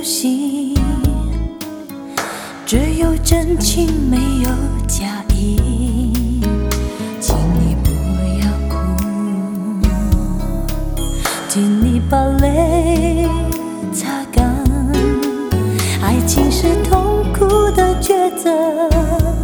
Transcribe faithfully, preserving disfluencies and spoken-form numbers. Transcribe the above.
息，只有真情没有假意，请你不要哭，请你把泪擦干。爱情是痛苦的抉择，